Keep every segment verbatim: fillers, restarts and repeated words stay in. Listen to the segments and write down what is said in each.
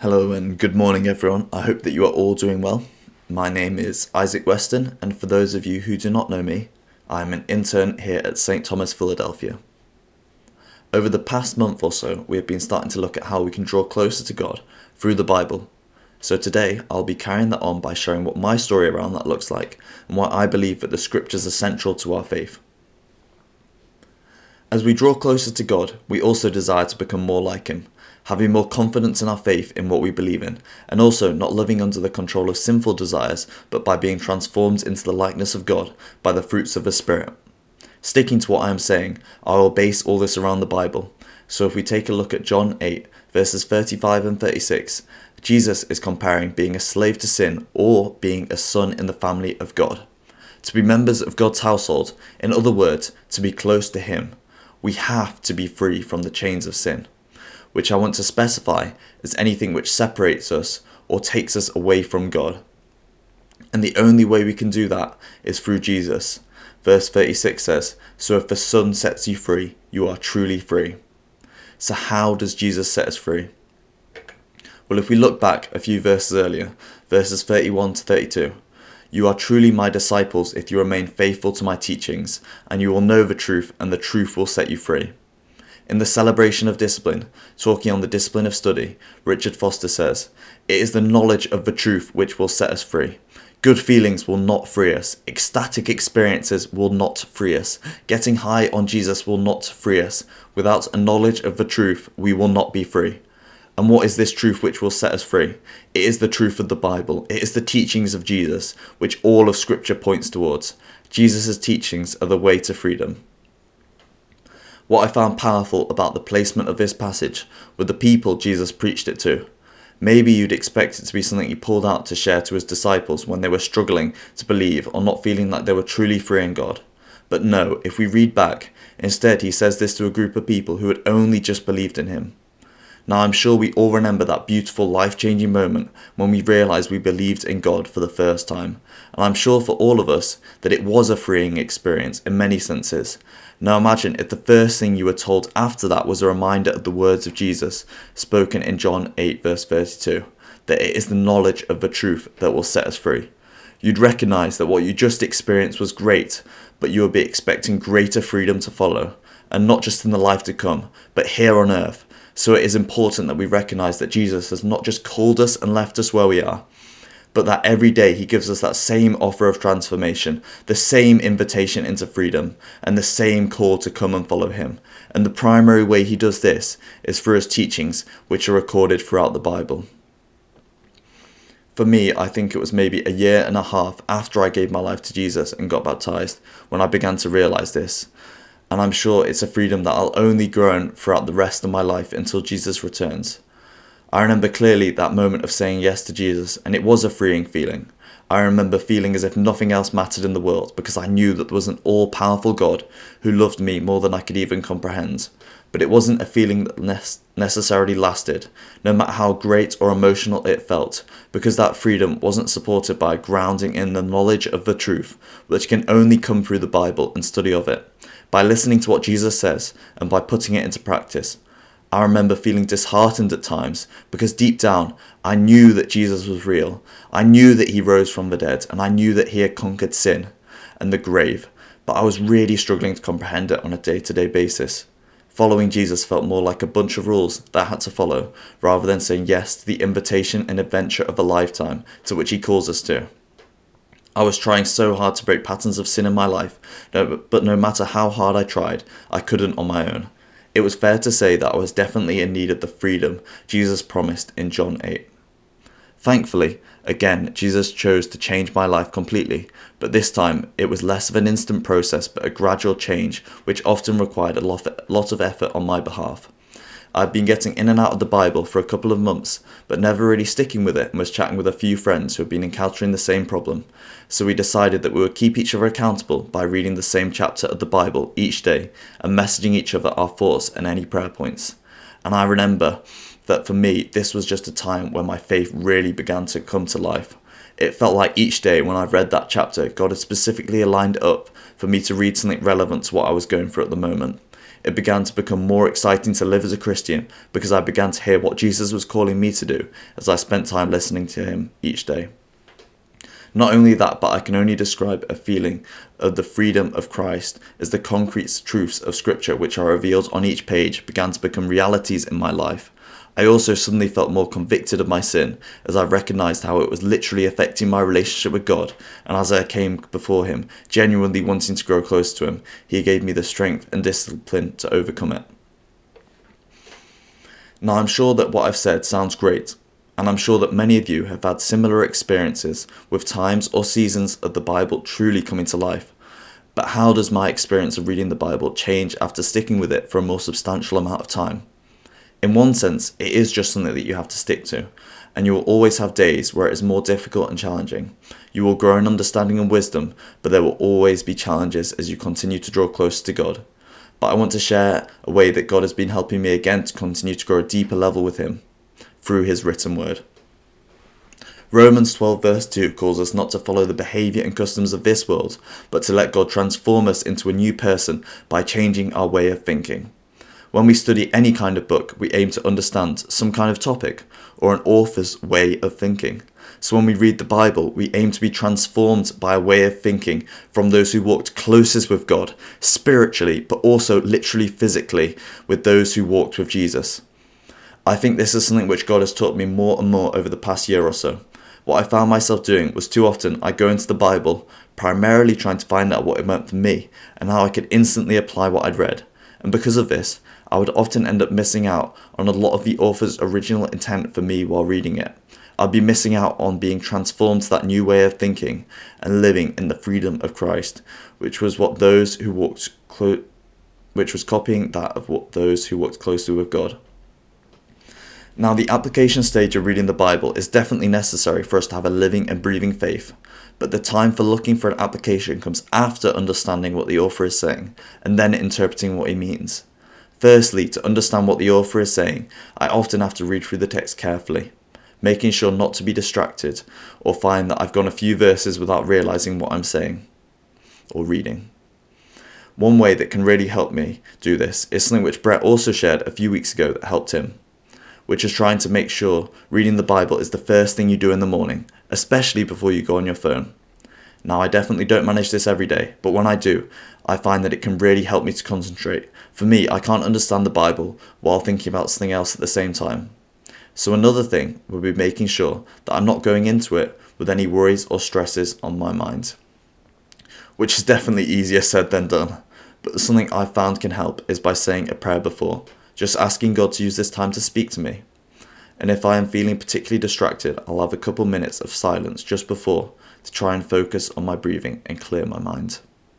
Hello and good morning, everyone. I hope that you are all doing well. My name is Isaac Weston, and for those of you who do not know me, I am an intern here at Saint Thomas, Philadelphia. Over the past month or so, we have been starting to look at how we can draw closer to God through the Bible. So today, I'll be carrying that on by sharing what my story around that looks like and why I believe that the scriptures are central to our faith. As we draw closer to God, we also desire to become more like Him, having more confidence in our faith in what we believe in, and also not living under the control of sinful desires, but by being transformed into the likeness of God by the fruits of the Spirit. Sticking to what I am saying, I will base all this around the Bible. So if we take a look at John eight, verses thirty-five and thirty-six, Jesus is comparing being a slave to sin or being a son in the family of God. To be members of God's household, in other words, to be close to Him, we have to be free from the chains of sin, which I want to specify as anything which separates us or takes us away from God. And the only way we can do that is through Jesus. Verse thirty-six says, "So if the Son sets you free, you are truly free." So how does Jesus set us free? Well, if we look back a few verses earlier, verses thirty-one to thirty-two, "You are truly my disciples if you remain faithful to my teachings, and you will know the truth, and the truth will set you free." In the celebration of discipline, talking on the discipline of study, Richard Foster says, "It is the knowledge of the truth which will set us free. Good feelings will not free us. Ecstatic experiences will not free us. Getting high on Jesus will not free us. Without a knowledge of the truth, we will not be free." And what is this truth which will set us free? It is the truth of the Bible. It is the teachings of Jesus, which all of Scripture points towards. Jesus' teachings are the way to freedom. What I found powerful about the placement of this passage were the people Jesus preached it to. Maybe you'd expect it to be something he pulled out to share to his disciples when they were struggling to believe or not feeling like they were truly free in God. But no, if we read back, instead he says this to a group of people who had only just believed in him. Now I'm sure we all remember that beautiful life-changing moment when we realised we believed in God for the first time. And I'm sure for all of us that it was a freeing experience in many senses. Now imagine if the first thing you were told after that was a reminder of the words of Jesus spoken in John eight verse thirty-two, that it is the knowledge of the truth that will set us free. You'd recognise that what you just experienced was great, but you would be expecting greater freedom to follow, and not just in the life to come, but here on earth. So it is important that we recognise that Jesus has not just called us and left us where we are, but that every day he gives us that same offer of transformation, the same invitation into freedom, and the same call to come and follow him. And the primary way he does this is through his teachings, which are recorded throughout the Bible. For me, I think it was maybe a year and a half after I gave my life to Jesus and got baptised when I began to realise this. And I'm sure it's a freedom that I'll only grow throughout the rest of my life until Jesus returns. I remember clearly that moment of saying yes to Jesus, and it was a freeing feeling. I remember feeling as if nothing else mattered in the world because I knew that there was an all-powerful God who loved me more than I could even comprehend. But it wasn't a feeling that ne- necessarily lasted, no matter how great or emotional it felt, because that freedom wasn't supported by grounding in the knowledge of the truth, which can only come through the Bible and study of it, by listening to what Jesus says and by putting it into practice. I remember feeling disheartened at times because deep down I knew that Jesus was real. I knew that he rose from the dead, and I knew that he had conquered sin and the grave, but I was really struggling to comprehend it on a day-to-day basis. Following Jesus felt more like a bunch of rules that I had to follow, rather than saying yes to the invitation and adventure of a lifetime to which he calls us to. I was trying so hard to break patterns of sin in my life, but no matter how hard I tried, I couldn't on my own. It was fair to say that I was definitely in need of the freedom Jesus promised in John eight. Thankfully, again, Jesus chose to change my life completely, but this time it was less of an instant process but a gradual change which often required a lot of effort on my behalf. I'd been getting in and out of the Bible for a couple of months, but never really sticking with it, and was chatting with a few friends who had been encountering the same problem. So we decided that we would keep each other accountable by reading the same chapter of the Bible each day and messaging each other our thoughts and any prayer points. And I remember that for me, this was just a time when my faith really began to come to life. It felt like each day when I read that chapter, God had specifically aligned up for me to read something relevant to what I was going through at the moment. it began to become more exciting to live as a Christian because I began to hear what Jesus was calling me to do as I spent time listening to him each day. Not only that, but I can only describe a feeling of the freedom of Christ as the concrete truths of Scripture which are revealed on each page began to become realities in my life. I also suddenly felt more convicted of my sin as I recognised how it was literally affecting my relationship with God, and as I came before him, genuinely wanting to grow close to him, he gave me the strength and discipline to overcome it. Now I'm sure that what I've said sounds great, and I'm sure that many of you have had similar experiences with times or seasons of the Bible truly coming to life. But how does my experience of reading the Bible change after sticking with it for a more substantial amount of time? In one sense, it is just something that you have to stick to, and you will always have days where it is more difficult and challenging. You will grow in understanding and wisdom, but there will always be challenges as you continue to draw closer to God. But I want to share a way that God has been helping me again to continue to grow a deeper level with him through his written word. Romans twelve verse two calls us not to follow the behaviour and customs of this world, but to let God transform us into a new person by changing our way of thinking. When we study any kind of book, we aim to understand some kind of topic or an author's way of thinking. So when we read the Bible, we aim to be transformed by a way of thinking from those who walked closest with God, spiritually, but also literally physically, with those who walked with Jesus. I think this is something which God has taught me more and more over the past year or so. What I found myself doing was too often I go into the Bible, primarily trying to find out what it meant for me and how I could instantly apply what I'd read. And because of this, I would often end up missing out on a lot of the author's original intent for me while reading it. I'd be missing out on being transformed to that new way of thinking and living in the freedom of Christ, which was what those who walked clo- which was copying that of what those who walked closely with God. Now, the application stage of reading the Bible is definitely necessary for us to have a living and breathing faith, but the time for looking for an application comes after understanding what the author is saying, and then interpreting what he means. Firstly, to understand what the author is saying, I often have to read through the text carefully, making sure not to be distracted, or find that I've gone a few verses without realising what I'm saying, or reading. One way that can really help me do this is something which Brett also shared a few weeks ago that helped him, which is trying to make sure reading the Bible is the first thing you do in the morning, especially before you go on your phone. Now, I definitely don't manage this every day, but when I do, I find that it can really help me to concentrate. For me, I can't understand the Bible while thinking about something else at the same time. So another thing would be making sure that I'm not going into it with any worries or stresses on my mind, which is definitely easier said than done. But something I've found can help is by saying a prayer before, just asking God to use this time to speak to me. And if I am feeling particularly distracted, I'll have a couple minutes of silence just before to try and focus on my breathing and clear my mind.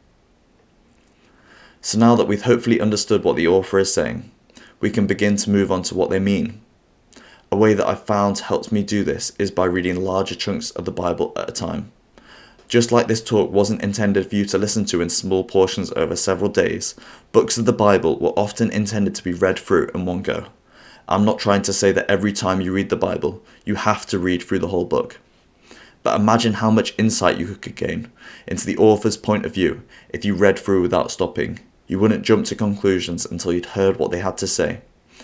So now that we've hopefully understood what the author is saying, we can begin to move on to what they mean. A way that I've found helps me do this is by reading larger chunks of the Bible at a time. Just like this talk wasn't intended for you to listen to in small portions over several days, books of the Bible were often intended to be read through in one go. I'm not trying to say that every time you read the Bible, you have to read through the whole book. But imagine how much insight you could gain into the author's point of view if you read through without stopping. You wouldn't jump to conclusions until you'd heard what they had to say.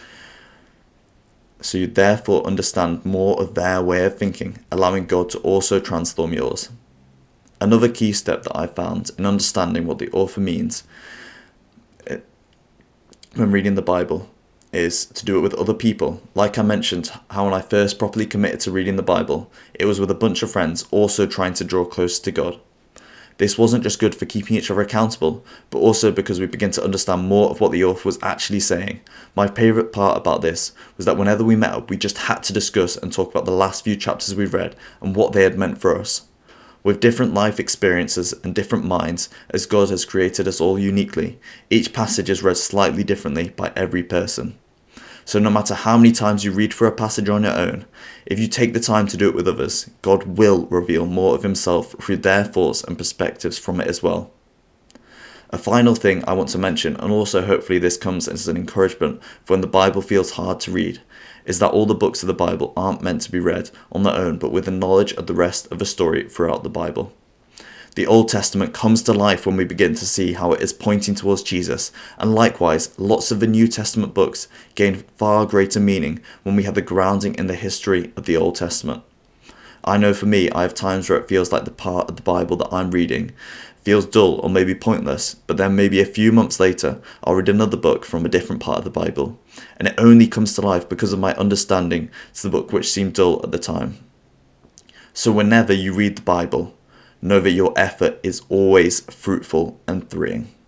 So you'd therefore understand more of their way of thinking, allowing God to also transform yours. Another key step that I found in understanding what the author means when reading the Bible is to do it with other people. Like I mentioned, how when I first properly committed to reading the Bible, it was with a bunch of friends also trying to draw closer to God. This wasn't just good for keeping each other accountable, but also because we begin to understand more of what the author was actually saying. My favourite part about this was that whenever we met up, we just had to discuss and talk about the last few chapters we read and what they had meant for us. With different life experiences and different minds, as God has created us all uniquely, each passage is read slightly differently by every person. So no matter how many times you read through a passage on your own, if you take the time to do it with others, God will reveal more of himself through their thoughts and perspectives from it as well. A final thing I want to mention, and also hopefully this comes as an encouragement for when the Bible feels hard to read, is that all the books of the Bible aren't meant to be read on their own, but with the knowledge of the rest of the story throughout the Bible. The Old Testament comes to life when we begin to see how it is pointing towards Jesus, and likewise, lots of the New Testament books gain far greater meaning when we have the grounding in the history of the Old Testament. I know for me, I have times where it feels like the part of the Bible that I'm reading feels dull or maybe pointless, but then maybe a few months later, I'll read another book from a different part of the Bible, and it only comes to life because of my understanding to the book which seemed dull at the time. So whenever you read the Bible, know that your effort is always fruitful and freeing.